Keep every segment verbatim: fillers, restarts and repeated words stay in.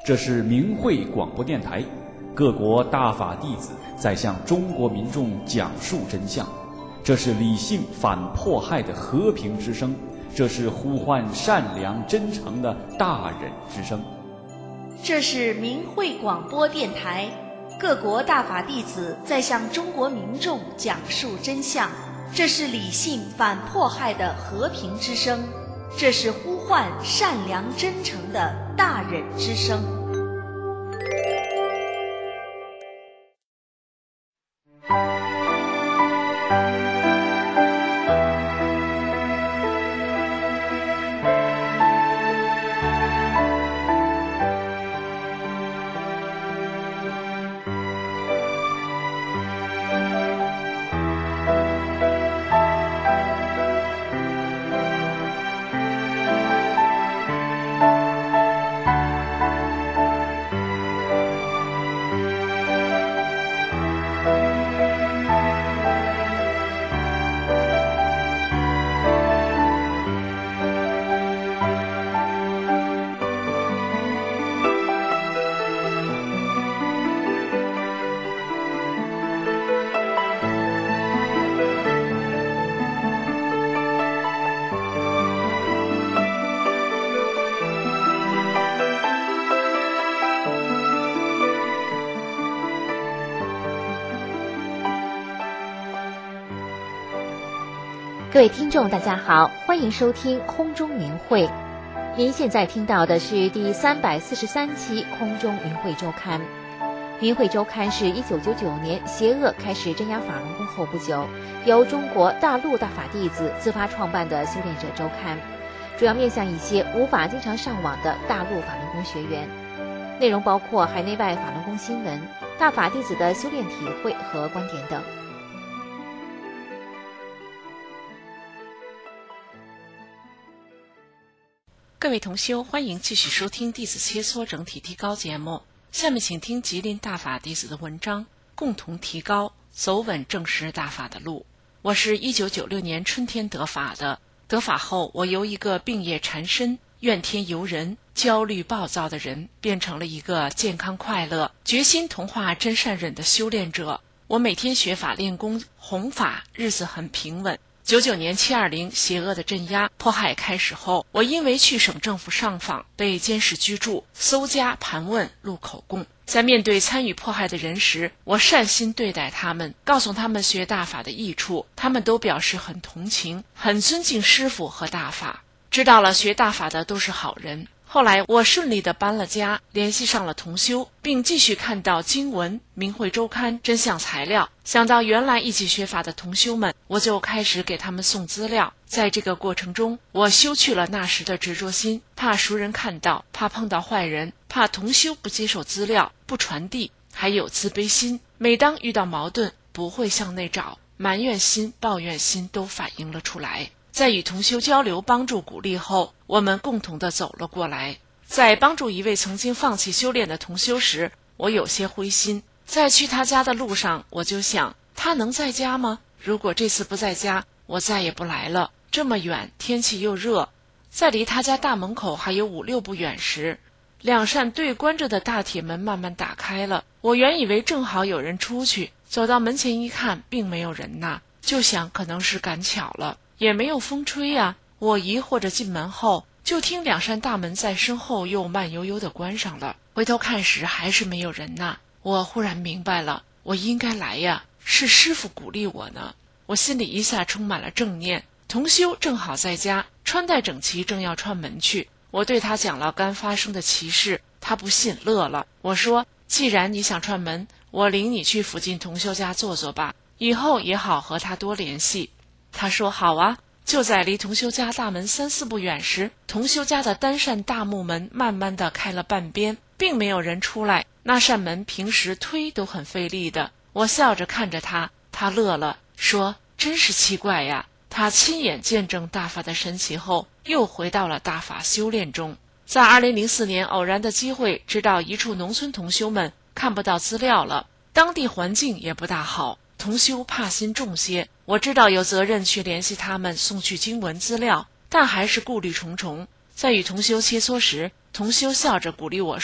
这是明慧广播电台，各国大法弟子在向中国民众讲述真相。这是理性反迫害的和平之声，这是呼唤善良真诚的大忍之声。 这是明慧广播电台，各国大法弟子在向中国民众讲述真相。这是理性反迫害的和平之声，这是呼唤善良真诚的大忍之声。 各位听众大家好，欢迎收听空中明慧。您现在听到的是第三百四十三期空中明慧周刊。明慧周刊是一九九九年邪恶开始镇压法轮功后不久，由中国大陆大法弟子自发创办的修炼者周刊，主要面向一些无法经常上网的大陆法轮功学员，内容包括海内外法轮功新闻、大法弟子的修炼体会和观点等。 各位同修，欢迎继续收听弟子切磋整体提高节目。下面请听吉林大法弟子的文章，共同提高，走稳正实大法的路。我是一九九六年春天得法的，得法后我由一个病业缠身、怨天尤人、焦虑暴躁的人，变成了一个健康快乐、决心同化真善忍的修炼者。我每天学法练功弘法，日子很平稳。九九年七二零邪恶的镇压迫害开始后，我因为去省政府上访，被监视居住、搜家盘问、录口供。在面对参与迫害的人时，我善心对待他们，告诉他们学大法的益处，他们都表示很同情，很尊敬师父和大法，知道了学大法的都是好人。后来我顺利地搬了家，联系上了同修，并继续看到经文、明慧周刊真相材料，想到原来一起学法的同修们，我就开始给他们送资料。在这个过程中，我修去了那时的执着心，怕熟人看到，怕碰到坏人，怕同修不接受资料、不传递，还有自卑心。每当遇到矛盾，不会向内找，埋怨心、抱怨心都反映了出来。在与同修交流、帮助、鼓励后，我们共同地走了过来。在帮助一位曾经放弃修炼的同修时，我有些灰心。在去他家的路上，我就想，他能在家吗？如果这次不在家，我再也不来了。这么远，天气又热。在离他家大门口还有五六步远时，两扇对关着的大铁门慢慢打开了。我原以为正好有人出去，走到门前一看，并没有人呐，就想可能是赶巧了。也没有风吹呀、啊，我疑惑着进门后，就听两扇大门在身后又慢悠悠地关上了。回头看时，还是没有人呐。我忽然明白了，我应该来呀，是师父鼓励我呢。我心里一下充满了正念。同修正好在家，穿戴整齐，正要串门去。我对他讲了刚发生的奇事，他不信，乐了。我说，既然你想串门，我领你去附近同修家坐坐吧，以后也好和他多联系。他说好啊。就在离同修家大门三四步远时，同修家的单扇大木门慢慢地开了半边，并没有人出来。那扇门平时推都很费力的。我笑着看着他，他乐了，说真是奇怪呀。他亲眼见证大法的神奇后，又回到了大法修炼中。在二零零四年偶然的机会，知道一处农村同修们看不到资料了，当地环境也不大好，同修怕心重些。我知道有责任去联系他们送去经文资料，但还是顾虑重重。在与同修切磋时，同修笑着鼓励我说，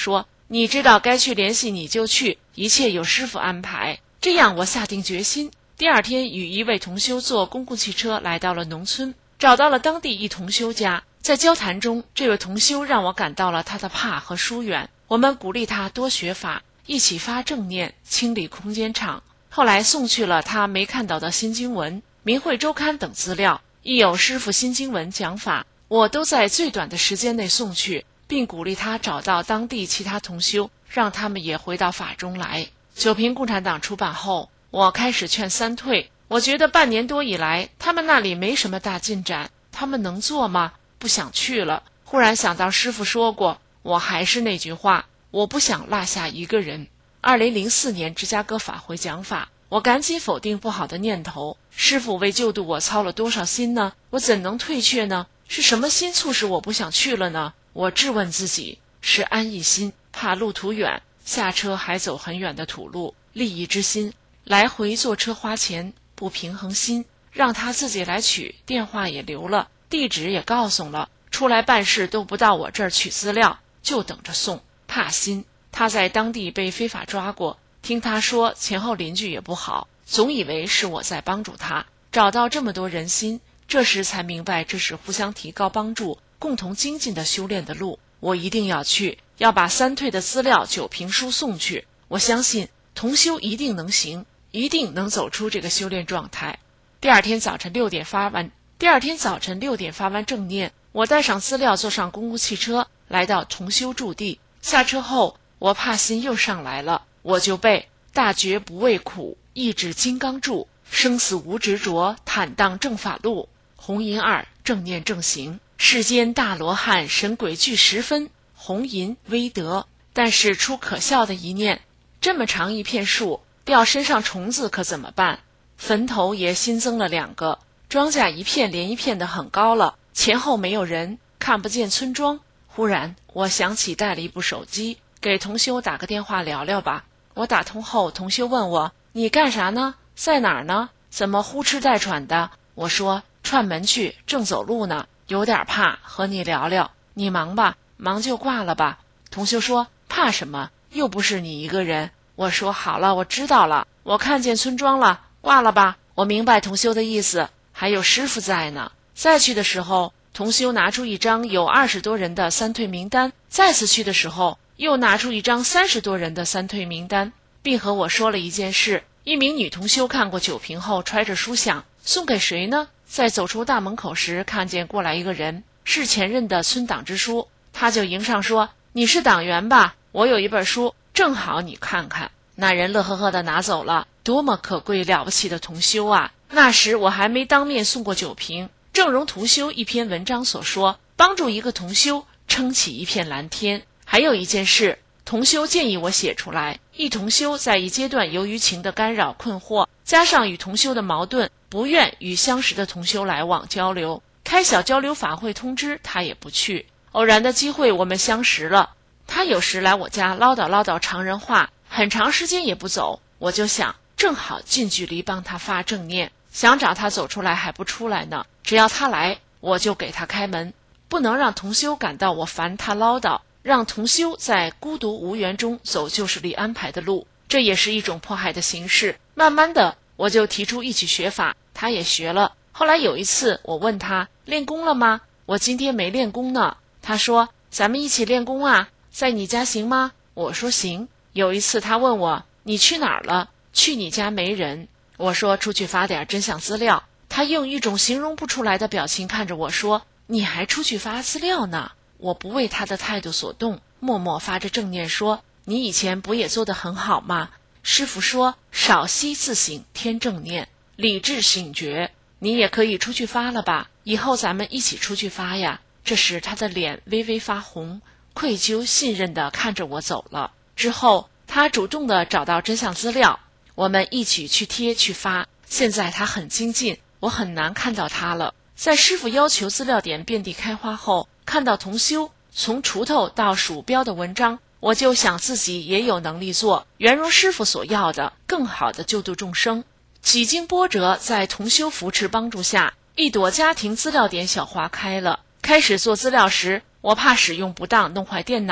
你知道该去联系你就去，一切有师傅安排。这样我下定决心，第二天与一位同修坐公共汽车来到了农村，找到了当地一同修家。在交谈中，这位同修让我感到了他的怕和疏远，我们鼓励他多学法，一起发正念，清理空间场。后来送去了他没看到的新经文、明慧周刊等资料，一有师父新经文讲法，我都在最短的时间内送去，并鼓励他找到当地其他同修，让他们也回到法中来。九瓶共产党出版后，我开始劝三退，我觉得半年多以来他们那里没什么大进展，他们能做吗？不想去了。忽然想到师父说过，我还是那句话，我不想落下一个人。二零零四年芝加哥法会讲法，我赶紧否定不好的念头。师父为救度我操了多少心呢？我怎能退却呢？是什么心促使我不想去了呢？我质问自己，是安逸心，怕路途远，下车还走很远的土路，利益之心，来回坐车花钱，不平衡心，让他自己来取，电话也留了，地址也告诉了，出来办事都不到我这儿取资料，就等着送。怕心，他在当地被非法抓过，听他说前后邻居也不好，总以为是我在帮助他找到这么多人心，这时才明白这是互相提高帮助，共同精进的修炼的路。我一定要去，要把三退的资料九评书送去。我相信同修一定能行，一定能走出这个修炼状态。第二天早晨六点发完第二天早晨六点发完正念，我带上资料，坐上公共汽车，来到同修驻地。下车后，我怕心又上来了，我就背大觉不畏苦，意志金刚柱，生死无执着，坦荡正法路，红银二，正念正行，世间大罗汉神鬼俱十分，红银威德。但是出可笑的一念，这么长一片树，掉身上虫子可怎么办？坟头也新增了两个，庄稼一片连一片的很高了，前后没有人，看不见村庄。忽然我想起带了一部手机，给同修打个电话聊聊吧。我打通后，同修问我，你干啥呢？在哪儿呢？怎么呼哧带喘的？我说串门去，正走路呢，有点怕，和你聊聊。你忙吧，忙就挂了吧。同修说，怕什么？又不是你一个人。我说好了，我知道了，我看见村庄了，挂了吧。我明白同修的意思，还有师父在呢。再去的时候，同修拿出一张有二十多人的三退名单，再次去的时候又拿出一张三十多人的三退名单，并和我说了一件事。一名女同修看过九评后，揣着书想送给谁呢？在走出大门口时，看见过来一个人，是前任的村党支书，他就迎上说，你是党员吧？我有一本书，正好你看看。那人乐呵呵地拿走了，多么可贵了不起的同修啊！那时我还没当面送过九评，正如同修一篇文章所说，帮助一个同修撑起一片蓝天。还有一件事，同修建议我写出来。一同修在一阶段由于情的干扰困惑，加上与同修的矛盾，不愿与相识的同修来往交流，开小交流法会通知他也不去。偶然的机会我们相识了，他有时来我家唠叨唠叨常人话，很长时间也不走。我就想正好近距离帮他发正念，想找他走出来还不出来呢，只要他来我就给他开门，不能让同修感到我烦他唠叨，让同修在孤独无缘中走救世力安排的路，这也是一种迫害的形式。慢慢的我就提出一起学法，他也学了。后来有一次我问他练功了吗？我今天没练功呢。他说咱们一起练功啊，在你家行吗？我说行。有一次他问我你去哪儿了？去你家没人。我说出去发点真相资料。他用一种形容不出来的表情看着我说，你还出去发资料呢？我不为他的态度所动，默默发着正念说，你以前不也做得很好吗？师父说少息自省天正念，理智醒觉，你也可以出去发了吧，以后咱们一起出去发呀。这时他的脸微微发红，愧疚信任地看着我走了。之后他主动地找到真相资料，我们一起去贴去发。现在他很精进，我很难看到他了。在师父要求资料点遍地开花后，看到同修从锄头到鼠标的文章，我就想自己也有能力做，原如师父所要的，更好的救度众生。几经波折，在同修扶持帮助下，一朵家庭资料点小花开了。开始做资料时，我怕使用不当弄坏电脑，打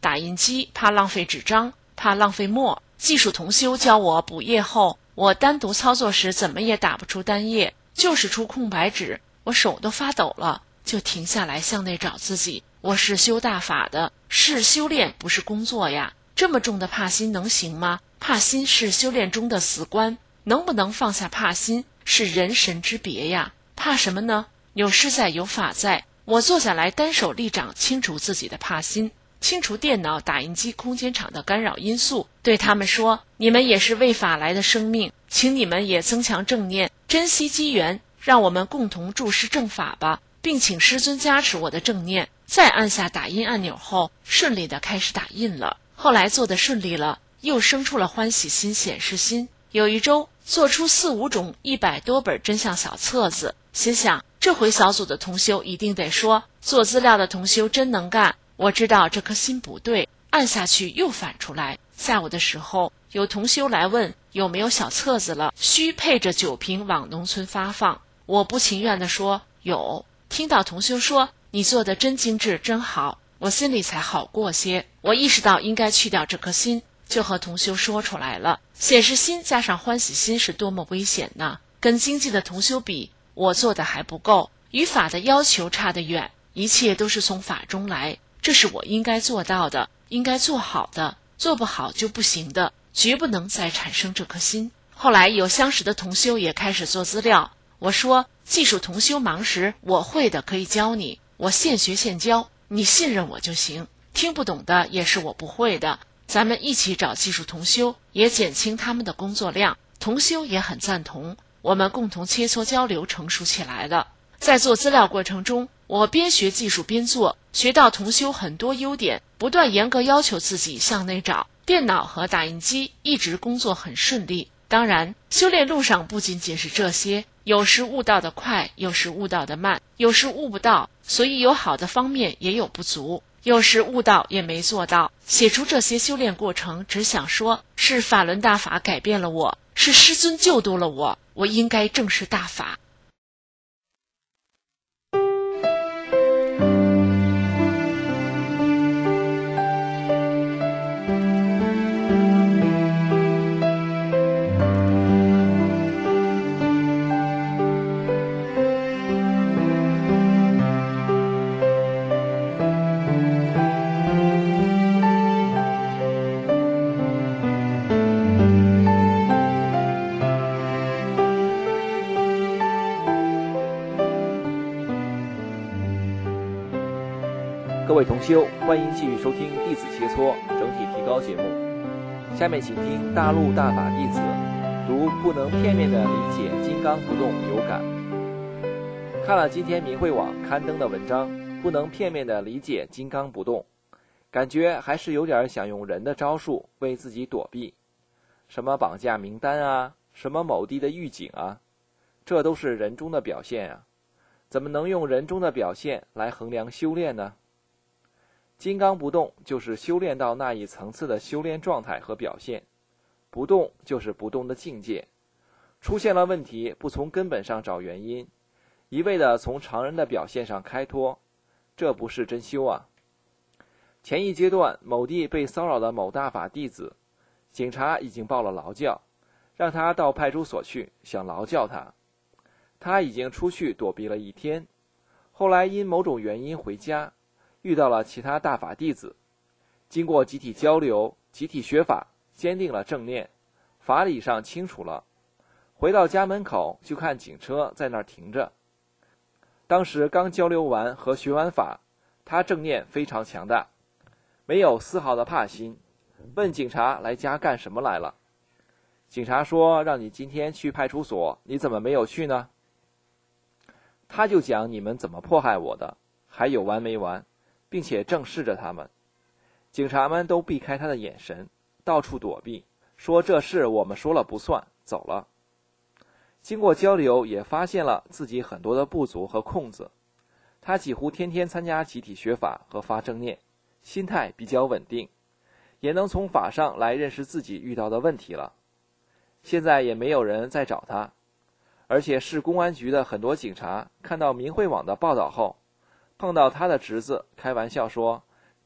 打印机怕浪费纸张，怕浪费墨。技术同修教我补页后，我单独操作时怎么也打不出单页，就是出空白纸，我手都发抖了，就停下来向内找自己。我是修大法的，是修炼，不是工作呀。这么重的怕心能行吗？怕心是修炼中的死关，能不能放下怕心是人神之别呀。怕什么呢？有师在，有法在。我坐下来单手立掌清除自己的怕心，清除电脑、打印机、空间场的干扰因素，对他们说，你们也是为法来的生命，请你们也增强正念，珍惜机缘，让我们共同注释正法吧，并请师尊加持我的正念。再按下打印按钮后，顺利地开始打印了。后来做得顺利了，又生出了欢喜心、显示心。有一周做出四五种一百多本真相小册子，心想这回小组的同修一定得说，做资料的同修真能干。我知道这颗心不对，按下去又反出来。下午的时候，有同修来问有没有小册子了，需配着酒瓶往农村发放。我不情愿地说有。听到同修说你做的真精致真好，我心里才好过些。我意识到应该去掉这颗心，就和同修说出来了。显示心加上欢喜心是多么危险呢？跟经济的同修比，我做的还不够，与法的要求差得远。一切都是从法中来，这是我应该做到的，应该做好的，做不好就不行的，绝不能再产生这颗心。后来有相识的同修也开始做资料，我说技术同修忙时，我会的可以教你，我现学现教，你信任我就行。听不懂的也是我不会的，咱们一起找技术同修，也减轻他们的工作量。同修也很赞同，我们共同切磋交流，成熟起来了。在做资料过程中，我边学技术边做，学到同修很多优点，不断严格要求自己向内找。电脑和打印机一直工作很顺利。当然，修炼路上不仅仅是这些，有时悟到的快，有时悟到的慢，有时悟不到，所以有好的方面，也有不足。有时悟到也没做到。写出这些修炼过程，只想说是法轮大法改变了我，是师尊救度了我，我应该正视大法。 各位同修，欢迎继续收听弟子切磋整体提高节目。下面请听大陆大法弟子读不能片面地理解金刚不动有感。看了今天明慧网刊登的文章，不能片面地理解金刚不动，感觉还是有点想用人的招数为自己躲避，什么绑架名单啊，什么某地的狱警啊，这都是人中的表现啊，怎么能用人中的表现来衡量修炼呢？金刚不动就是修炼到那一层次的修炼状态和表现，不动就是不动的境界。出现了问题，不从根本上找原因，一味的从常人的表现上开脱，这不是真修啊。前一阶段，某地被骚扰的某大法弟子，警察已经报了劳教，让他到派出所去，想劳教他。他已经出去躲避了一天，后来因某种原因回家，遇到了其他大法弟子，经过集体交流、集体学法，坚定了正念，法理上清楚了。回到家门口，就看警车在那儿停着。当时刚交流完和学完法，他正念非常强大，没有丝毫的怕心，问警察来家干什么来了。警察说让你今天去派出所，你怎么没有去呢？他就讲你们怎么迫害我的，还有完没完，并且正视着他们。警察们都避开他的眼神，到处躲避，说这事我们说了不算，走了。经过交流，也发现了自己很多的不足和空子。他几乎天天参加集体学法和发正念，心态比较稳定，也能从法上来认识自己遇到的问题了。现在也没有人再找他，而且市公安局的很多警察看到明慧网的报道后，碰到他的侄子，开玩笑说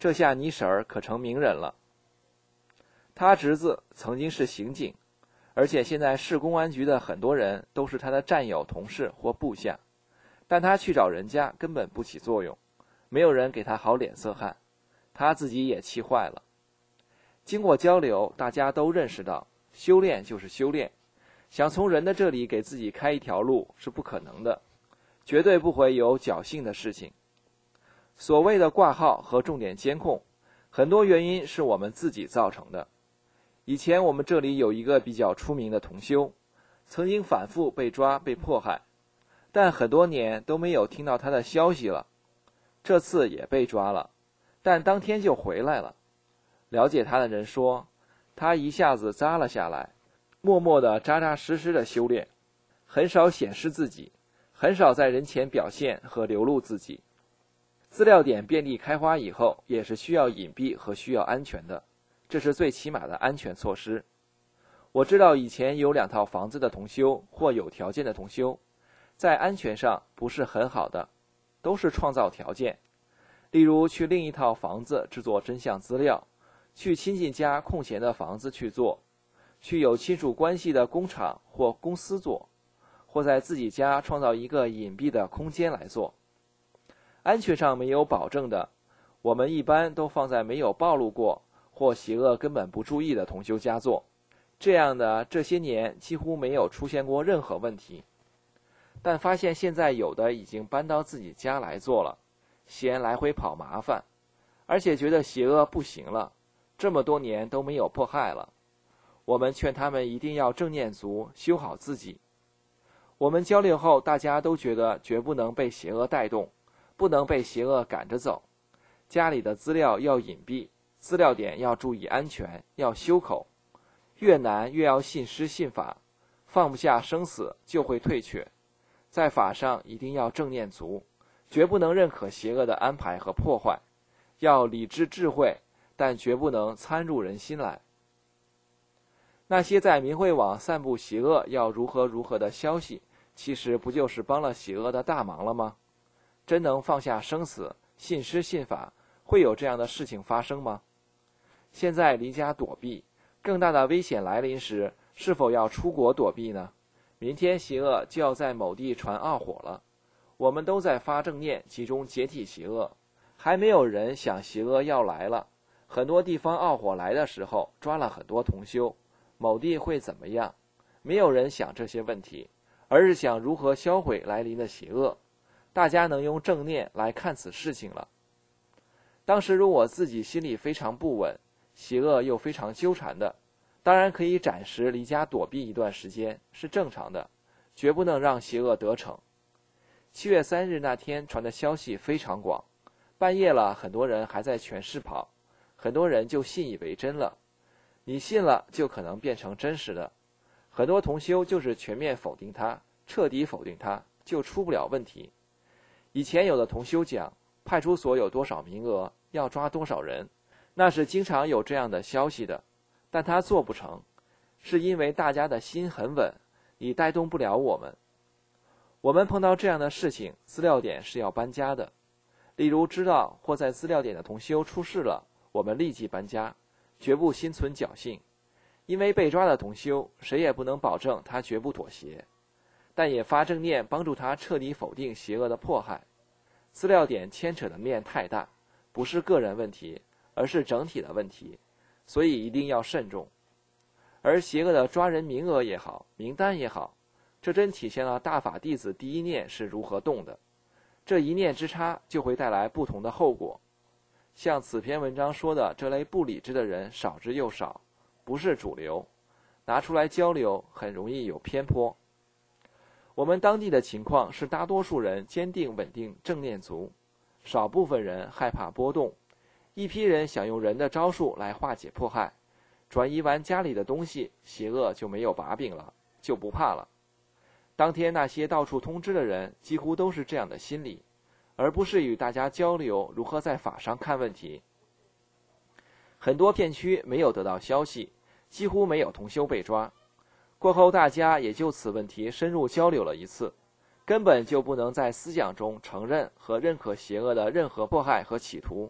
这下你婶儿可成名人了。他侄子曾经是刑警，而且现在市公安局的很多人都是他的战友、同事或部下，但他去找人家根本不起作用，没有人给他好脸色看，他自己也气坏了。经过交流，大家都认识到，修炼就是修炼，想从人的这里给自己开一条路是不可能的，绝对不会有侥幸的事情。所谓的挂号和重点监控，很多原因是我们自己造成的。以前我们这里有一个比较出名的同修，曾经反复被抓被迫害，但很多年都没有听到他的消息了。这次也被抓了，但当天就回来了。了解他的人说，他一下子扎了下来，默默地扎扎实实地修炼，很少显示自己，很少在人前表现和流露自己。资料点遍地开花以后，也是需要隐蔽和需要安全的，这是最起码的安全措施。我知道以前有两套房子的同修或有条件的同修，在安全上不是很好的，都是创造条件。例如去另一套房子制作真相资料，去亲戚家空闲的房子去做，去有亲属关系的工厂或公司做，或在自己家创造一个隐蔽的空间来做。安全上没有保证的，我们一般都放在没有暴露过或邪恶根本不注意的同修家做，这样的这些年几乎没有出现过任何问题。但发现现在有的已经搬到自己家来做了，嫌来回跑麻烦，而且觉得邪恶不行了，这么多年都没有迫害了。我们劝他们一定要正念足，修好自己。我们交流后，大家都觉得绝不能被邪恶带动，不能被邪恶赶着走。家里的资料要隐蔽，资料点要注意安全，要修口。越难越要信师信法，放不下生死就会退却。在法上一定要正念足，绝不能认可邪恶的安排和破坏，要理智智慧，但绝不能参入人心来。那些在明慧网散布邪恶要如何如何的消息，其实不就是帮了邪恶的大忙了吗？真能放下生死，信师信法，会有这样的事情发生吗？现在离家躲避，更大的危险来临时，是否要出国躲避呢？明天邪恶就要在某地传奥火了，我们都在发正念，集中解体邪恶，还没有人想邪恶要来了。很多地方奥火来的时候，抓了很多同修，某地会怎么样？没有人想这些问题，而是想如何销毁来临的邪恶。大家能用正念来看此事情了。当时如果自己心里非常不稳，邪恶又非常纠缠的，当然可以暂时离家躲避一段时间，是正常的，绝不能让邪恶得逞。七月三日那天传的消息非常广，半夜了，很多人还在全市跑，很多人就信以为真了。你信了，就可能变成真实的。很多同修就是全面否定它，彻底否定它，就出不了问题。以前有的同修讲，派出所有多少名额，要抓多少人，那是经常有这样的消息的，但他做不成，是因为大家的心很稳，你带动不了我们。我们碰到这样的事情，资料点是要搬家的。例如知道或在资料点的同修出事了，我们立即搬家，绝不心存侥幸。因为被抓的同修，谁也不能保证他绝不妥协，但也发正念帮助他彻底否定邪恶的迫害。资料点牵扯的面太大，不是个人问题，而是整体的问题，所以一定要慎重。而邪恶的抓人名额也好，名单也好，这真体现了大法弟子第一念是如何动的，这一念之差就会带来不同的后果。像此篇文章说的，这类不理智的人少之又少，不是主流，拿出来交流很容易有偏颇。我们当地的情况是大多数人坚定稳定正念足，少部分人害怕波动，一批人想用人的招数来化解迫害，转移完家里的东西，邪恶就没有把柄了，就不怕了。当天那些到处通知的人几乎都是这样的心理，而不是与大家交流如何在法上看问题。很多片区没有得到消息，几乎没有同修被抓。过后大家也就此问题深入交流了一次，根本就不能在思想中承认和认可邪恶的任何迫害和企图，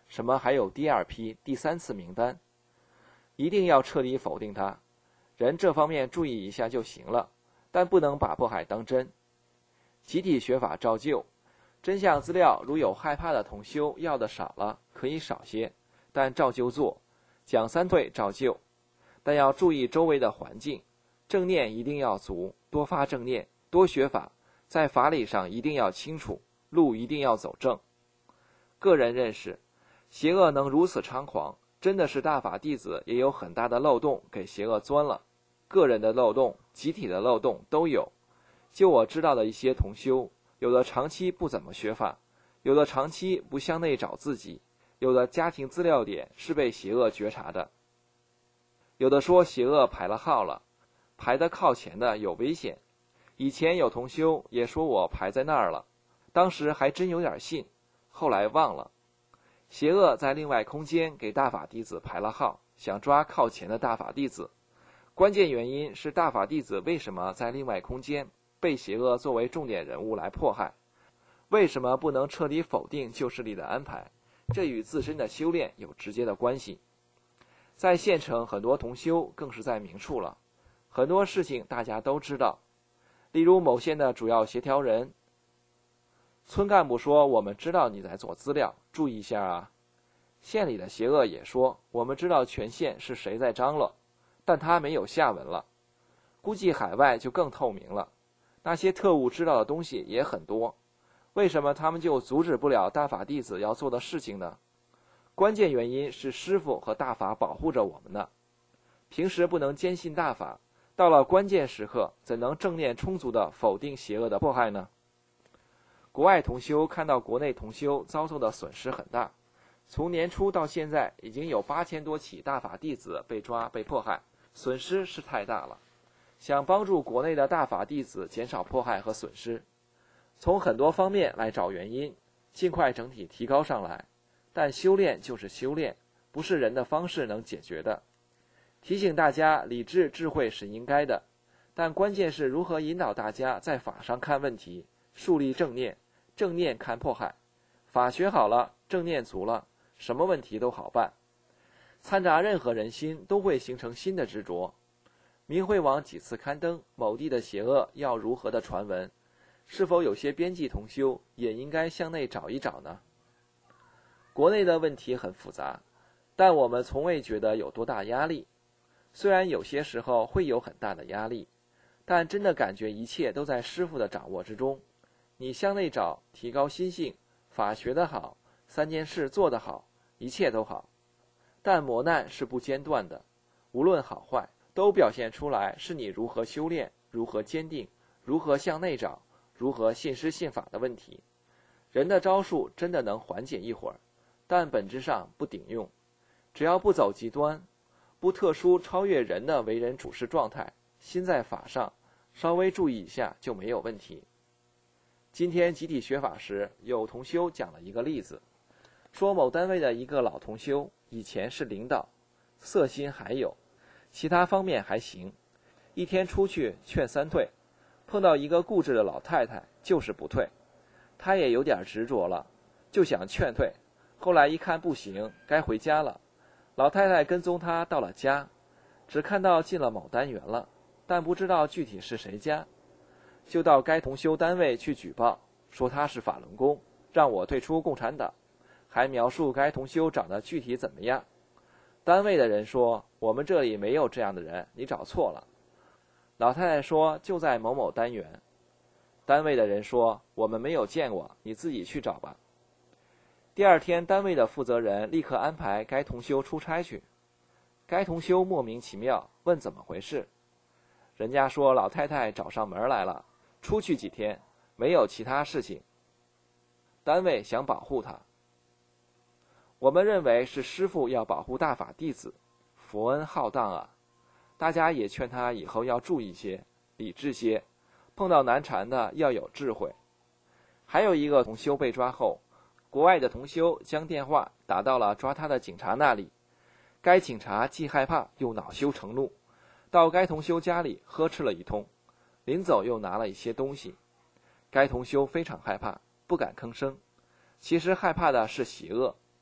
什么还有第二批、第三次名单？一定要彻底否定它。人这方面注意一下就行了，但不能把迫害当真。集体学法照旧，真相资料如有害怕的同修要的少了，可以少些，但照旧做。讲三退照旧，但要注意周围的环境，正念一定要足，多发正念，多学法，在法理上一定要清楚，路一定要走正。个人认识，邪恶能如此猖狂，真的是大法弟子也有很大的漏洞给邪恶钻了，个人的漏洞、集体的漏洞都有。就我知道的一些同修，有的长期不怎么学法，有的长期不向内找自己，有的家庭资料点是被邪恶觉察的。有的说邪恶排了号了，排得靠前的有危险。以前有同修也说我排在那儿了，当时还真有点信，后来忘了。邪恶在另外空间给大法弟子排了号，想抓靠前的大法弟子。关键原因是大法弟子为什么在另外空间被邪恶作为重点人物来迫害？为什么不能彻底否定旧势力的安排？这与自身的修炼有直接的关系。在县城，很多同修更是在明处了，很多事情大家都知道。例如某县的主要协调人，村干部说我们知道你在做资料，注意一下啊。县里的邪恶也说我们知道全县是谁在张罗，但他没有下文了。估计海外就更透明了，那些特务知道的东西也很多，为什么他们就阻止不了大法弟子要做的事情呢？关键原因是师父和大法保护着我们呢。平时不能坚信大法，到了关键时刻怎能正念充足地否定邪恶的迫害呢？国外同修看到国内同修遭受的损失很大，从年初到现在已经有八千多起大法弟子被抓被迫害，损失是太大了。想帮助国内的大法弟子减少迫害和损失，从很多方面来找原因，尽快整体提高上来。但修炼就是修炼，不是人的方式能解决的。提醒大家，理智智慧是应该的，但关键是如何引导大家在法上看问题，树立正念，正念看迫害。法学好了，正念足了，什么问题都好办。掺杂任何人心都会形成新的执着。明慧网几次刊登某地的邪恶要如何的传闻，是否有些编辑同修也应该向内找一找呢？国内的问题很复杂，但我们从未觉得有多大压力。虽然有些时候会有很大的压力，但真的感觉一切都在师父的掌握之中。你向内找，提高心性，法学得好，三件事做得好，一切都好。但磨难是不间断的，无论好坏，都表现出来是你如何修炼，如何坚定，如何向内找，如何信师信法的问题。人的招数真的能缓解一会儿，但本质上不顶用。只要不走极端，不特殊超越人的为人处事状态，心在法上，稍微注意一下就没有问题。今天集体学法时，有同修讲了一个例子，说某单位的一个老同修以前是领导，色心还有，其他方面还行。一天出去劝三退，碰到一个固执的老太太，就是不退。他也有点执着了，就想劝退，后来一看不行，该回家了。老太太跟踪他到了家，只看到进了某单元了，但不知道具体是谁家，就到该同修单位去举报，说他是法轮功，让我退出共产党，还描述该同修长得具体怎么样。单位的人说，我们这里没有这样的人，你找错了。老太太说，就在某某单元。单位的人说，我们没有见过，你自己去找吧。第二天，单位的负责人立刻安排该同修出差去。该同修莫名其妙，问怎么回事。人家说老太太找上门来了，出去几天，没有其他事情。单位想保护他。我们认为是师父要保护大法弟子，佛恩浩荡啊！大家也劝他以后要注意些，理智些，碰到难缠的要有智慧。还有一个同修被抓后，国外的同修将电话打到了抓他的警察那里，该警察既害怕又恼羞成怒，到该同修家里呵斥了一通，临走又拿了一些东西。该同修非常害怕，不敢吭声。其实害怕的是邪恶。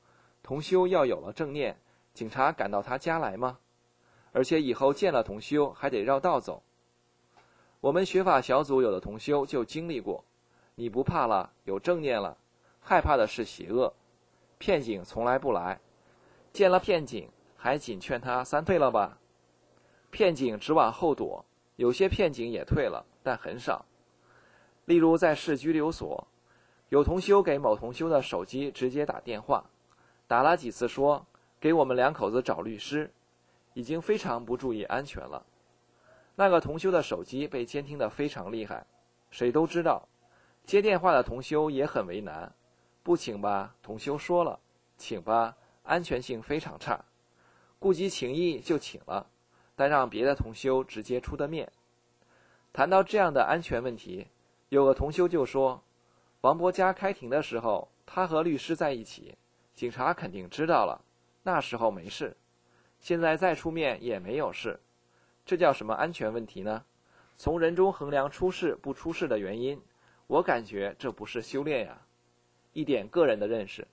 同修要有了正念，警察赶到他家来吗？而且以后见了同修还得绕道走。我们学法小组有的同修就经历过，你不怕了，有正念了，害怕的是邪恶，骗警从来不来，见了骗警还仅劝他三退了吧。骗警只往后躲，有些骗警也退了，但很少。例如在市拘留所，有同修给某同修的手机直接打电话，打了几次说给我们两口子找律师，已经非常不注意安全了。那个同修的手机被监听得非常厉害，谁都知道，接电话的同修也很为难，不请吧，同修说了，请吧，安全性非常差，顾及情谊就请了，但让别的同修直接出的面。谈到这样的安全问题，有个同修就说，王伯家开庭的时候，他和律师在一起，警察肯定知道了，那时候没事，现在再出面也没有事，这叫什么安全问题呢？从人中衡量出事不出事的原因，我感觉这不是修炼呀，一点个人的认识。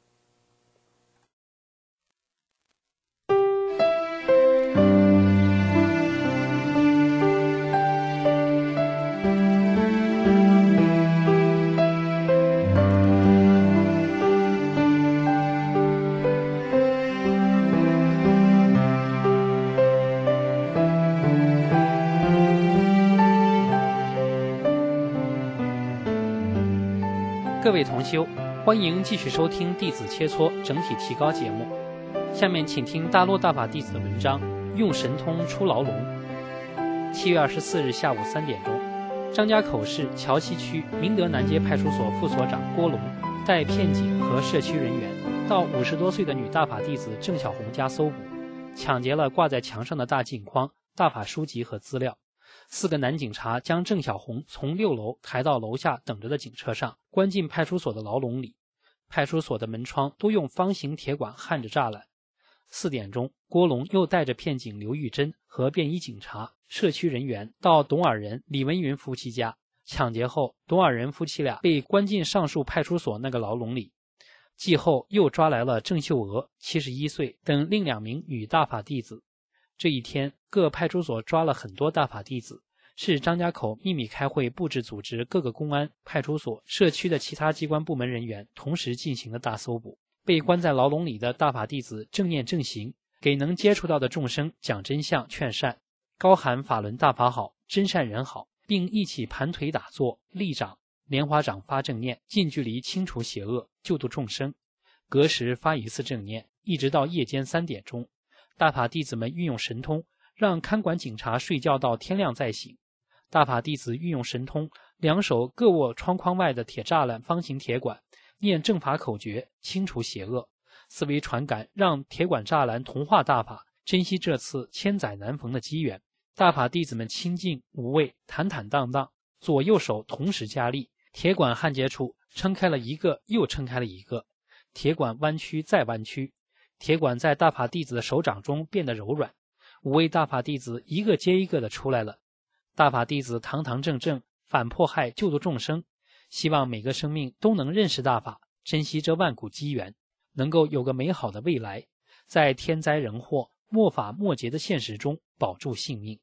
各位同修，欢迎继续收听弟子切磋整体提高节目。下面请听大陆大法弟子的文章《用神通出牢笼》。七月二十四日下午三点钟，张家口市桥西区明德南街派出所副所长郭龙带骗警和社区人员到五十多岁的女大法弟子郑小红家搜捕，抢劫了挂在墙上的大镜框、大法书籍和资料。四个男警察将郑小红从六楼抬到楼下等着的警车上，关进派出所的牢笼里。派出所的门窗都用方形铁管焊着栅栏。四点钟，郭龙又带着骗警刘玉珍和便衣警察、社区人员到董尔仁、李文云夫妻家。抢劫后，董尔仁夫妻俩被关进上述派出所那个牢笼里。继后又抓来了郑秀娥七十一岁等另两名女大法弟子。这一天，各派出所抓了很多大法弟子，是张家口秘密开会布置组织各个公安、派出所、社区的其他机关部门人员同时进行的大搜捕。被关在牢笼里的大法弟子正念正行，给能接触到的众生讲真相劝善，高喊法轮大法好，真善人好，并一起盘腿打坐、立掌、莲花掌发正念，近距离清除邪恶，救度众生。隔时发一次正念，一直到夜间三点钟。大法弟子们运用神通，让看管警察睡觉到天亮再醒。大法弟子运用神通，两手各握窗框外的铁栅栏方形铁管，念正法口诀，清除邪恶。思维传感，让铁管栅栏同化大法，珍惜这次千载难逢的机缘。大法弟子们清静无畏，坦坦荡荡，左右手同时加力，铁管焊接处撑开了一个又撑开了一个，铁管弯曲再弯曲，铁管在大法弟子的手掌中变得柔软。五位大法弟子一个接一个的出来了。大法弟子堂堂正正，反迫害救度众生，希望每个生命都能认识大法，珍惜这万古机缘，能够有个美好的未来，在天灾人祸、末法末劫的现实中保住性命。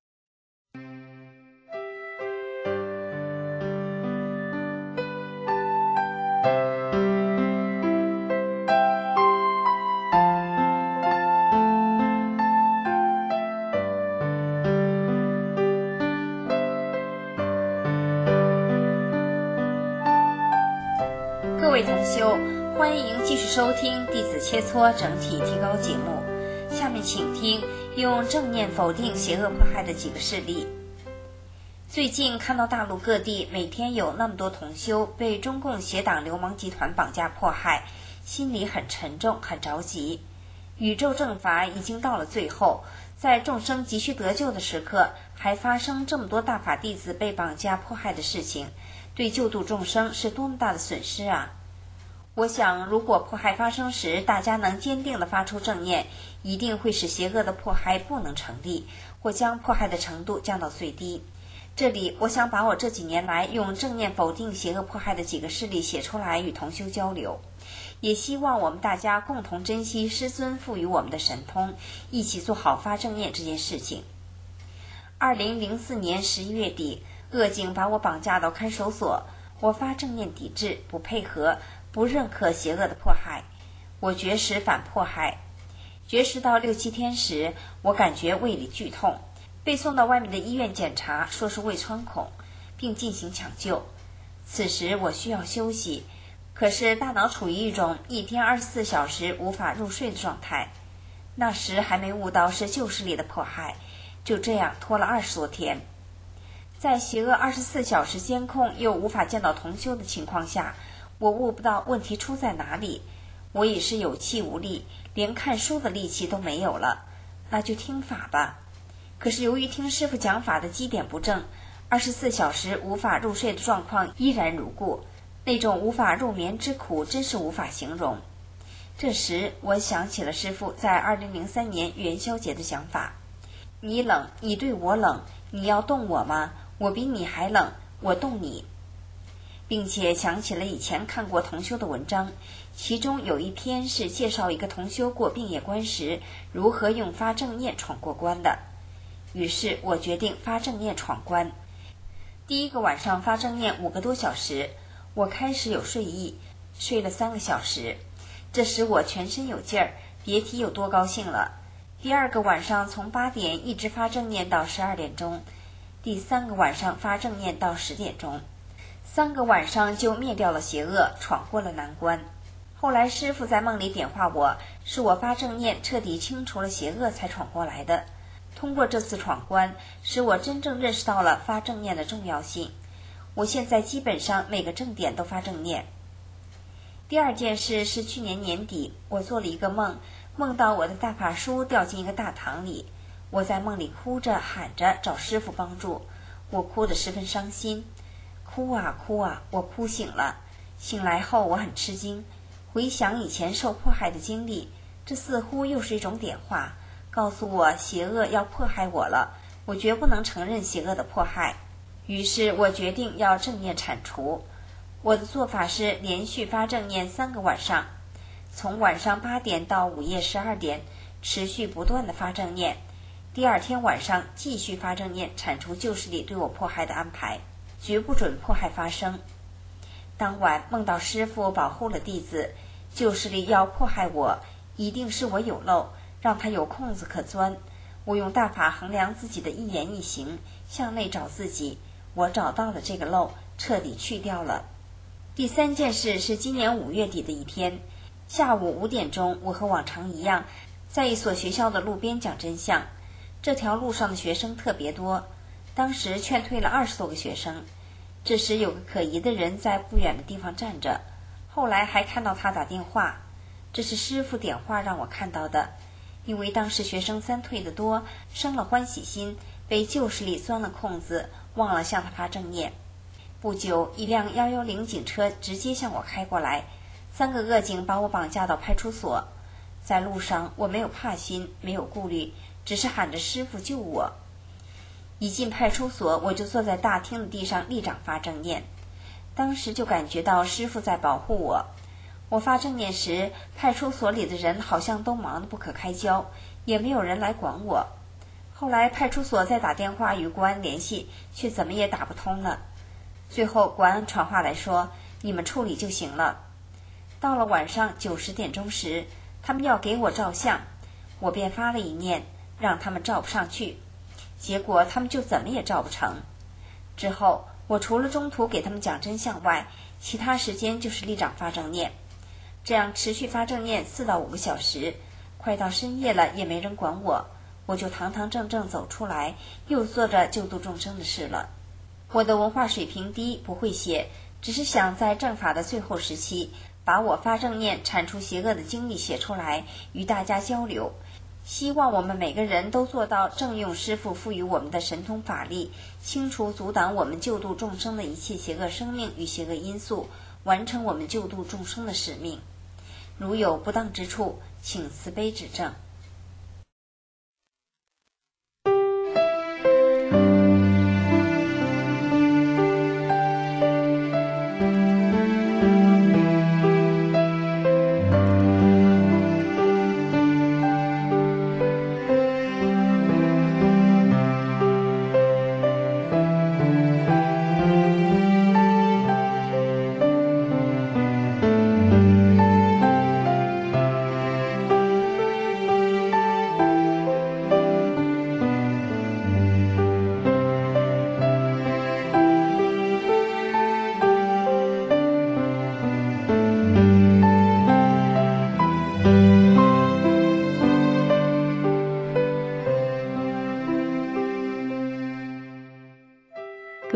各位同修，欢迎继续收听弟子切磋整体提高节目。下面请听用正念否定邪恶迫害的几个事例。最近看到大陆各地每天有那么多同修被中共邪党流氓集团绑架迫害，心里很沉重，很着急。宇宙正法已经到了最后，在众生急需得救的时刻，还发生这么多大法弟子被绑架迫害的事情，对救度众生是多么大的损失啊！我想，如果迫害发生时，大家能坚定地发出正念，一定会使邪恶的迫害不能成立，或将迫害的程度降到最低。这里，我想把我这几年来用正念否定邪恶迫害的几个事例写出来，与同修交流。 也希望我们大家共同珍惜师尊赋予我们的神通，一起做好发正念这件事情。二零零四年十一月底，恶警把我绑架到看守所，我发正念抵制，不配合，不认可邪恶的迫害，我绝食反迫害。绝食到六七天时，我感觉胃里剧痛，被送到外面的医院检查，说是胃穿孔，并进行抢救。此时我需要休息，可是大脑处于一种一天二十四小时无法入睡的状态。那时还没悟到是旧势力的迫害，就这样拖了二十多天。在邪恶二十四小时监控又无法见到同修的情况下，我悟不到问题出在哪里。我已是有气无力，连看书的力气都没有了，那就听法吧。可是由于听师父讲法的基点不正，二十四小时无法入睡的状况依然如故，那种无法入眠之苦真是无法形容。这时我想起了师父在二零零三年元宵节的讲法：你冷，你对我冷，你要动我吗？我比你还冷，我动你。并且想起了以前看过同修的文章，其中有一篇是介绍一个同修过病业关时如何用发正念闯过关的。于是我决定发正念闯关。第一个晚上发正念五个多小时，我开始有睡意，睡了三个小时，这时我全身有劲儿，别提有多高兴了。第二个晚上从八点一直发正念到十二点钟，第三个晚上发正念到十点钟，三个晚上就灭掉了邪恶，闯过了难关。后来师父在梦里点化我，是我发正念彻底清除了邪恶才闯过来的。通过这次闯关，使我真正认识到了发正念的重要性。我现在基本上每个正点都发正念。第二件事是去年年底，我做了一个梦，梦到我的大法书掉进一个大塘里，我在梦里哭着喊着找师父帮助，我哭得十分伤心，哭啊哭啊，我哭醒了。醒来后我很吃惊，回想以前受迫害的经历，这似乎又是一种点化，告诉我邪恶要迫害我了，我绝不能承认邪恶的迫害。于是我决定要正念铲除。我的做法是连续发正念三个晚上，从晚上八点到午夜十二点，持续不断的发正念。第二天晚上继续发正念，铲除旧势力对我迫害的安排，绝不准迫害发生。当晚梦到师父保护了弟子，旧势力要迫害我，一定是我有漏，让他有空子可钻。我用大法衡量自己的一言一行，向内找自己，我找到了这个漏，彻底去掉了。第三件事是今年五月底的一天，下午五点钟，我和往常一样，在一所学校的路边讲真相。这条路上的学生特别多，当时劝退了二十多个学生。这时有个可疑的人在不远的地方站着，后来还看到他打电话，这是师父点化让我看到的。因为当时学生三退的多，生了欢喜心，被旧势力钻了空子，忘了向他发正念。不久，一辆一一零警车直接向我开过来，三个恶警把我绑架到派出所。在路上我没有怕心，没有顾虑，只是喊着师父救我。一进派出所，我就坐在大厅的地上立掌发正念，当时就感觉到师父在保护我。我发正念时，派出所里的人好像都忙得不可开交，也没有人来管我。后来派出所再打电话与国安联系，却怎么也打不通了。最后国安传话来说，你们处理就行了。到了晚上九十点钟时，他们要给我照相，我便发了一念，让他们照不上去。结果他们就怎么也照不成。之后我除了中途给他们讲真相外，其他时间就是立掌发正念，这样持续发正念四到五个小时，快到深夜了也没人管我，我就堂堂正正走出来，又做着救度众生的事了。我的文化水平低，不会写，只是想在正法的最后时期，把我发正念铲除邪恶的经历写出来，与大家交流。希望我们每个人都做到正用师父赋予我们的神通法力，清除阻挡我们救度众生的一切邪恶生命与邪恶因素，完成我们救度众生的使命。如有不当之处，请慈悲指正。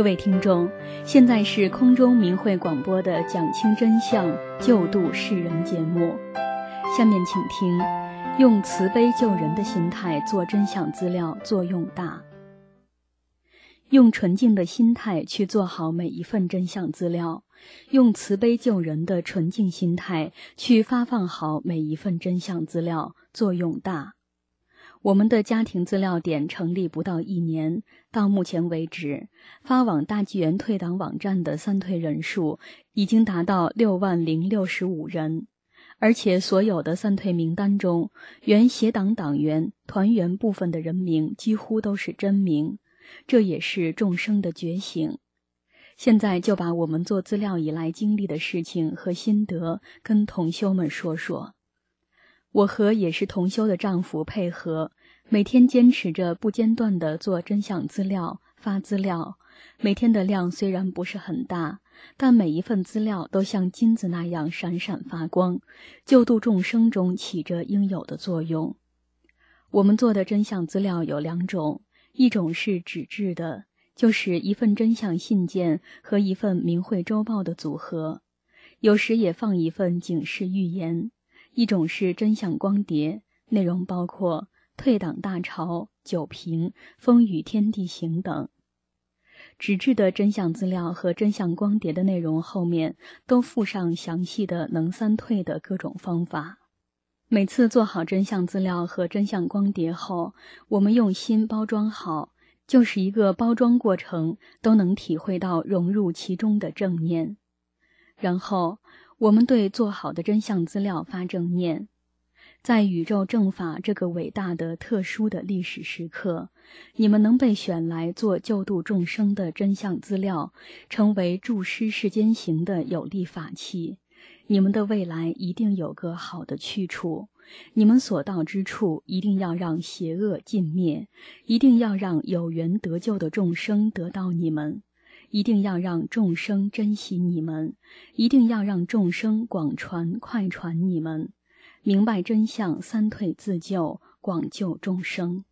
位听众，现在是空中明慧广播的讲清真相、救度世人节目。下面请听，用慈悲救人的心态做真相资料，作用大。用纯净的心态去做好每一份真相资料，用慈悲救人的纯净心态去发放好每一份真相资料，作用大。我们的家庭资料点成立不到一年，到目前为止，发往大纪元退党网站的三退人数已经达到六万零六十五人，而且所有的三退名单中，原协党党员、团员部分的人名几乎都是真名，这也是众生的觉醒。现在就把我们做资料以来经历的事情和心得跟同修们说说。我和也是同修的丈夫配合，每天坚持着不间断地做真相资料、发资料。每天的量虽然不是很大，但每一份资料都像金子那样闪闪发光，救度众生中起着应有的作用。我们做的真相资料有两种，一种是纸质的，就是一份真相信件和一份明慧周报的组合，有时也放一份警示预言。一种是真相光碟，内容包括退党大潮、九评、风雨天地行等。纸质的真相资料和真相光碟的内容后面都附上详细的能三退的各种方法。每次做好真相资料和真相光碟后，我们用心包装好，就是一个包装过程都能体会到融入其中的正念。然后我们对做好的真相资料发正念，在宇宙正法这个伟大的特殊的历史时刻，你们能被选来做救度众生的真相资料，成为助施世间行的有力法器。你们的未来一定有个好的去处，你们所到之处一定要让邪恶尽灭，一定要让有缘得救的众生得到你们，一定要让众生珍惜你们，一定要让众生广传快传你们，明白真相，三退自救，广救众生。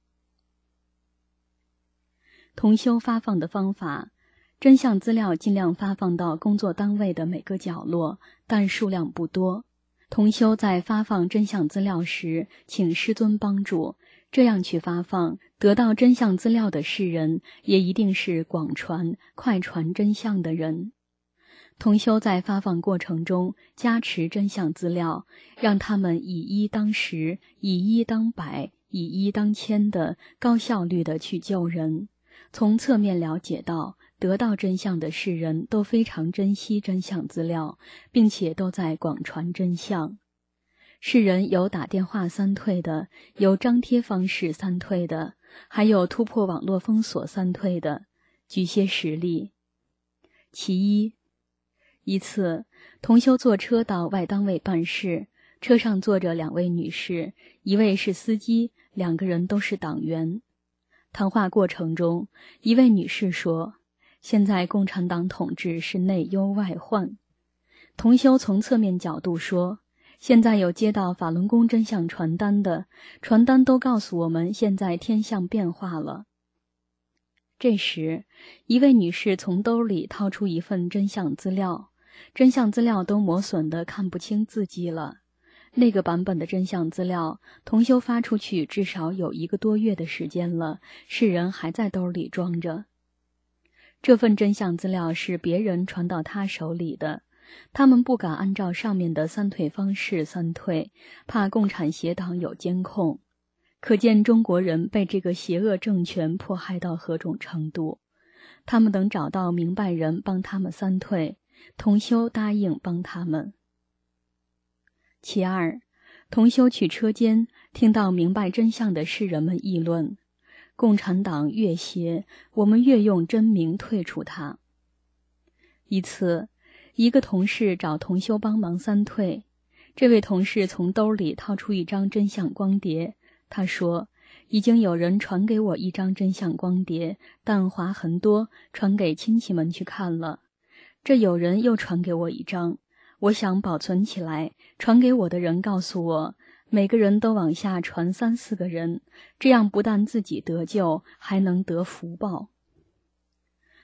同修发放的方法，真相资料尽量发放到工作单位的每个角落，但数量不多。同修在发放真相资料时，请师尊帮助，这样去发放，得到真相资料的世人也一定是广传快传真相的人。同修在发放过程中加持真相资料，让他们以一当十，以一当百，以一当千的高效率的去救人。从侧面了解到，得到真相的世人都非常珍惜真相资料，并且都在广传真相。世人有打电话三退的，有张贴方式三退的，还有突破网络封锁三退的。举些实例。其一，一次同修坐车到外单位办事，车上坐着两位女士，一位是司机，两个人都是党员。谈话过程中，一位女士说，现在共产党统治是内忧外患。同修从侧面角度说，现在有接到法轮功真相传单的，传单都告诉我们现在天象变化了。这时，一位女士从兜里掏出一份真相资料，真相资料都磨损得看不清字迹了。那个版本的真相资料，同修发出去至少有一个多月的时间了，世人还在兜里装着。这份真相资料是别人传到他手里的，他们不敢按照上面的三退方式三退，怕共产邪党有监控。可见中国人被这个邪恶政权迫害到何种程度。他们等找到明白人帮他们三退，同修答应帮他们。其二，同修去车间，听到明白真相的世人们议论，共产党越邪，我们越用真名退出它。一次，一个同事找同修帮忙三退，这位同事从兜里掏出一张真相光碟，他说，已经有人传给我一张真相光碟，但划痕多，传给亲戚们去看了。这有人又传给我一张，我想保存起来，传给我的人告诉我，每个人都往下传三四个人，这样不但自己得救，还能得福报。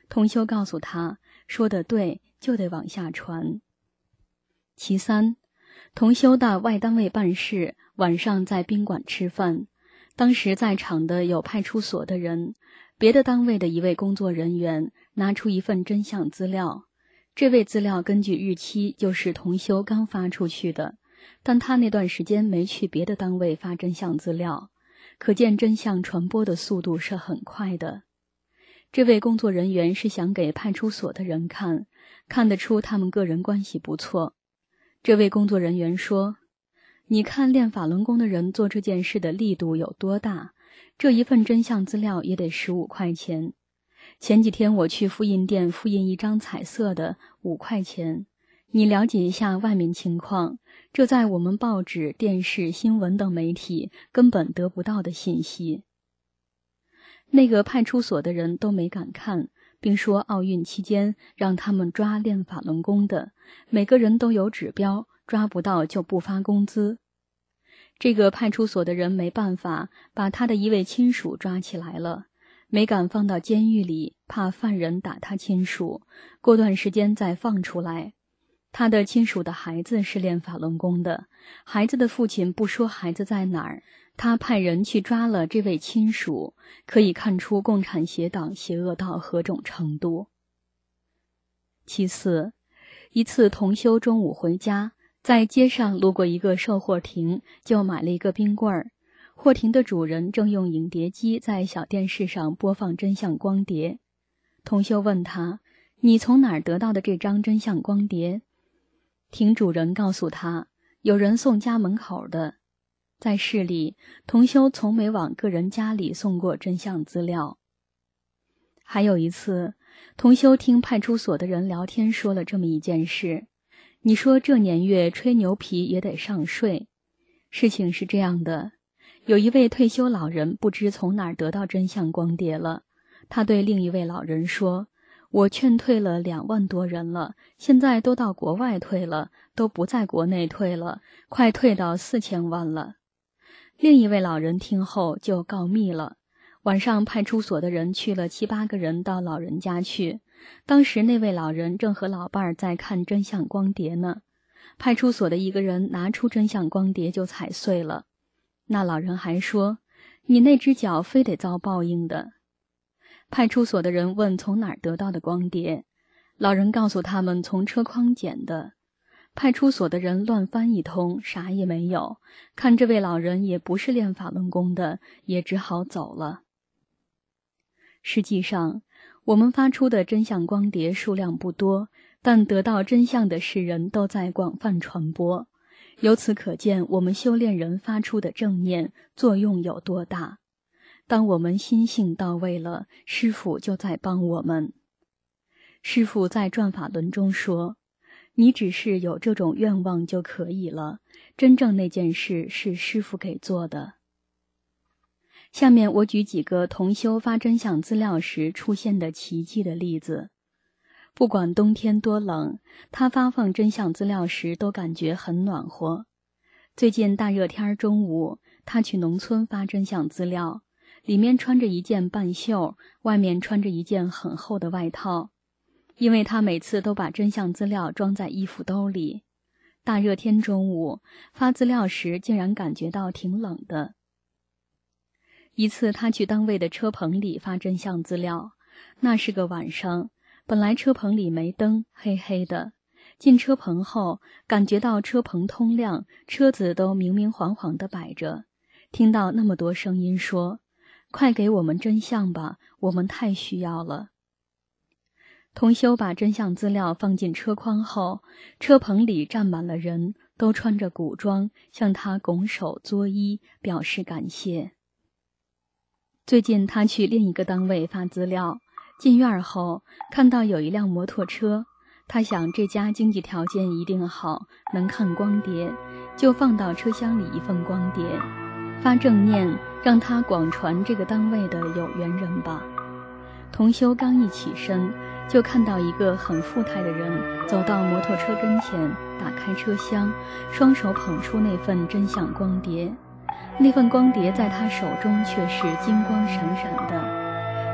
同修告诉他，说得对，就得往下传。其三，同修到外单位办事，晚上在宾馆吃饭，当时在场的有派出所的人，别的单位的一位工作人员拿出一份真相资料，这位资料根据日期就是同修刚发出去的，但他那段时间没去别的单位发真相资料，可见真相传播的速度是很快的。这位工作人员是想给派出所的人看，看得出他们个人关系不错。这位工作人员说，你看练法轮功的人做这件事的力度有多大，这一份真相资料也得十五块钱。前几天我去复印店复印一张彩色的，五块钱。你了解一下外面情况，这在我们报纸、电视、新闻等媒体根本得不到的信息。那个派出所的人都没敢看，并说奥运期间让他们抓练法轮功的，每个人都有指标，抓不到就不发工资。这个派出所的人没办法，把他的一位亲属抓起来了，没敢放到监狱里，怕犯人打他亲属，过段时间再放出来。他的亲属的孩子是练法轮功的，孩子的父亲不说孩子在哪儿，他派人去抓了这位亲属，可以看出共产邪党邪恶到何种程度。其次，一次同修中午回家，在街上路过一个售货亭，就买了一个冰棍儿。货亭的主人正用影碟机在小电视上播放真相光碟。同修问他，你从哪儿得到的这张真相光碟？亭主人告诉他，有人送家门口的。在市里，同修从没往个人家里送过真相资料。还有一次，同修听派出所的人聊天说了这么一件事，你说这年月吹牛皮也得上税。事情是这样的，有一位退休老人不知从哪儿得到真相光碟了，他对另一位老人说，我劝退了两万多人了，现在都到国外退了，都不在国内退了，快退到四千万了。另一位老人听后就告密了。晚上派出所的人去了七八个人到老人家去，当时那位老人正和老伴儿在看真相光碟呢，派出所的一个人拿出真相光碟就踩碎了。那老人还说，你那只脚非得遭报应的。派出所的人问从哪儿得到的光碟，老人告诉他们从车筐捡的。派出所的人乱翻一通，啥也没有，看这位老人也不是练法轮功的，也只好走了。实际上，我们发出的真相光碟数量不多，但得到真相的世人都在广泛传播，由此可见我们修炼人发出的正念作用有多大。当我们心性到位了，师父就在帮我们。师父在转法轮中说，你只是有这种愿望就可以了，真正那件事是师父给做的。下面我举几个同修发真相资料时出现的奇迹的例子。不管冬天多冷，他发放真相资料时都感觉很暖和。最近大热天中午，他去农村发真相资料，里面穿着一件半袖，外面穿着一件很厚的外套。因为他每次都把真相资料装在衣服兜里，大热天中午发资料时竟然感觉到挺冷的。一次他去单位的车棚里发真相资料，那是个晚上，本来车棚里没灯，黑黑的。进车棚后，感觉到车棚通亮，车子都明明晃晃地摆着，听到那么多声音说，快给我们真相吧，我们太需要了。同修把真相资料放进车筐后，车棚里站满了人，都穿着古装，向他拱手作揖，表示感谢。最近他去另一个单位发资料，进院后看到有一辆摩托车，他想这家经济条件一定好，能看光碟，就放到车厢里一份光碟，发正念，让他广传这个单位的有缘人吧。同修刚一起身，就看到一个很富态的人走到摩托车跟前，打开车厢，双手捧出那份真相光碟。那份光碟在他手中却是金光闪闪的，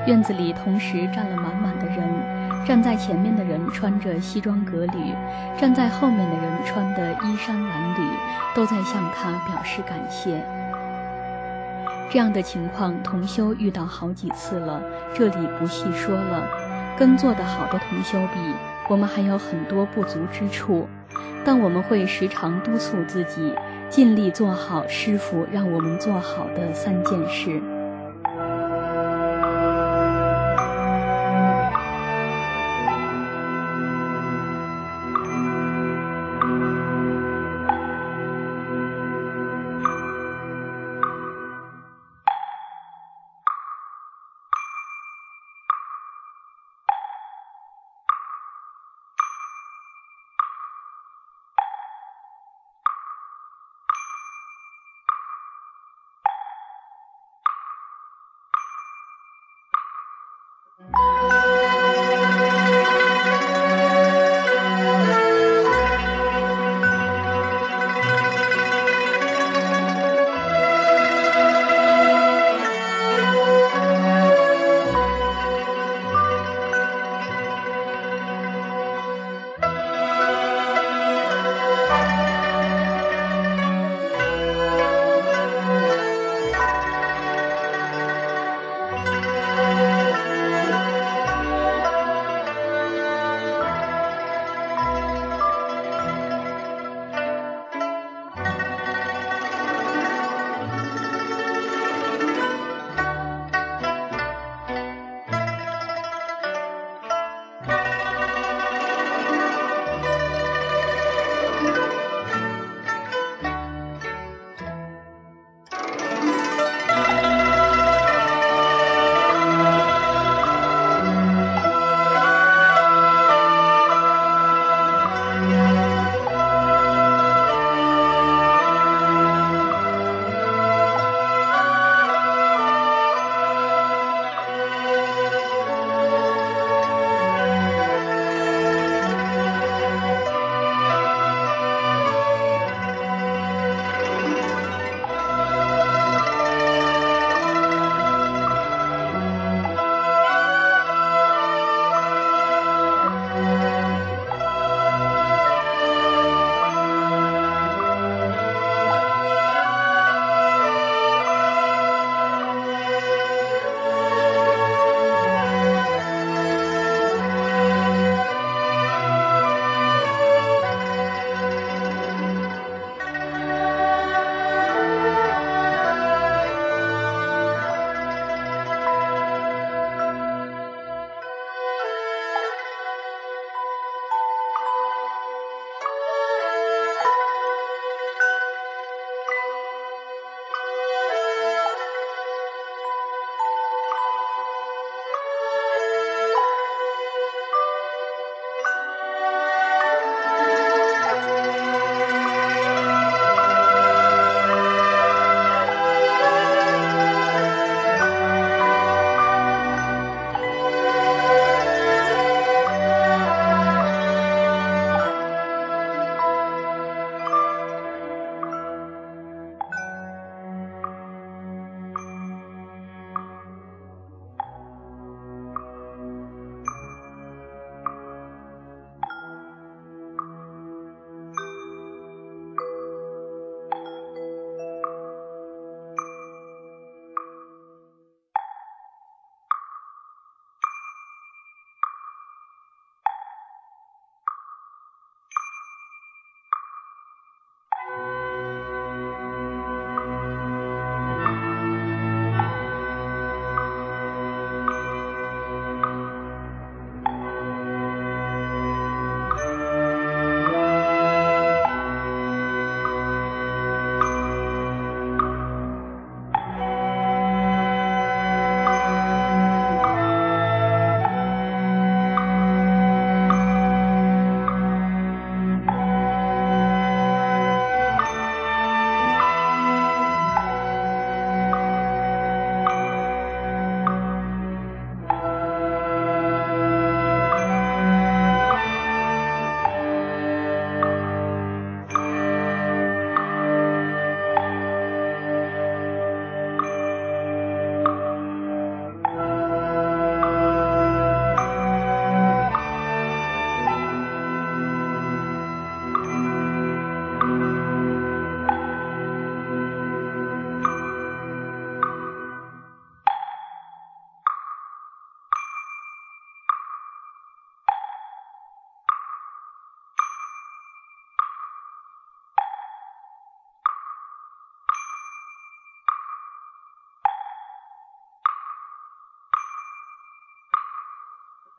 院子里同时站了满满的人，站在前面的人穿着西装革履，站在后面的人穿的衣衫褴褛，都在向他表示感谢。这样的情况同修遇到好几次了，这里不细说了。跟做得好的同修比，我们还有很多不足之处，但我们会时常督促自己，尽力做好师父让我们做好的三件事。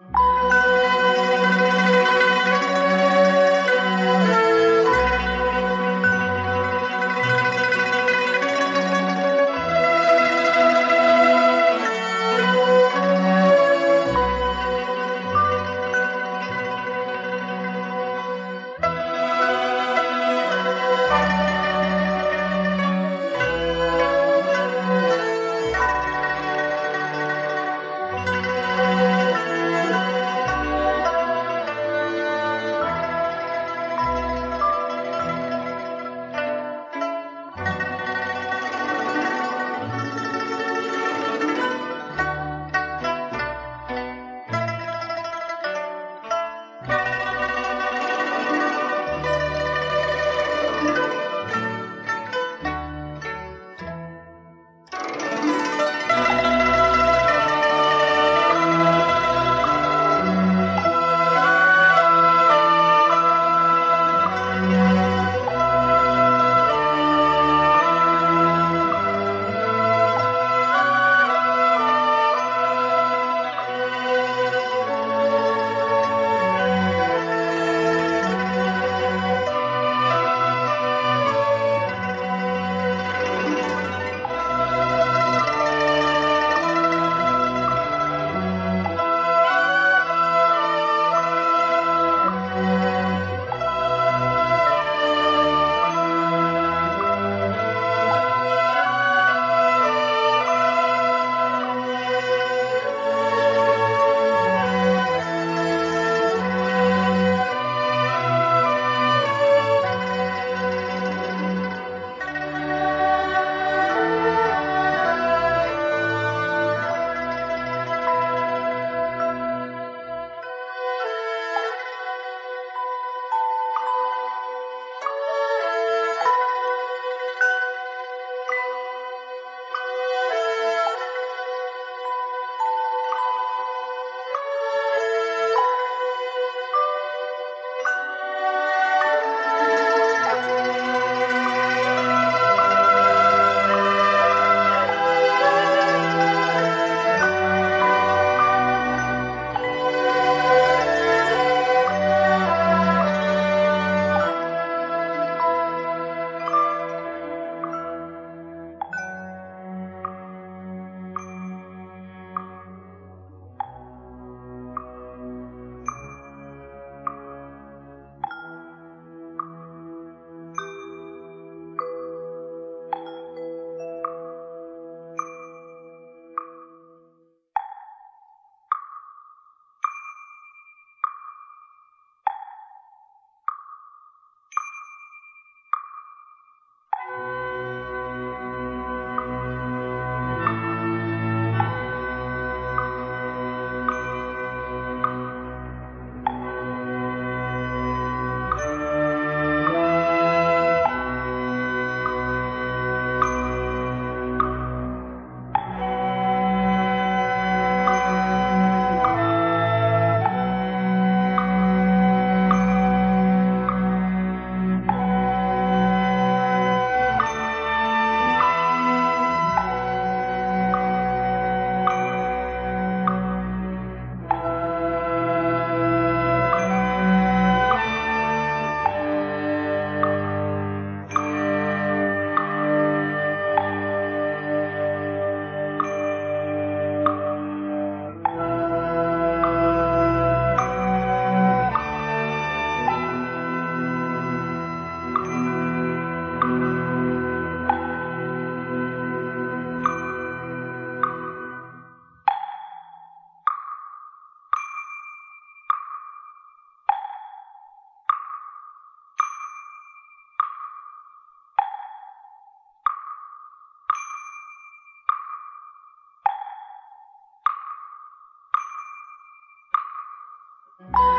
Thank you.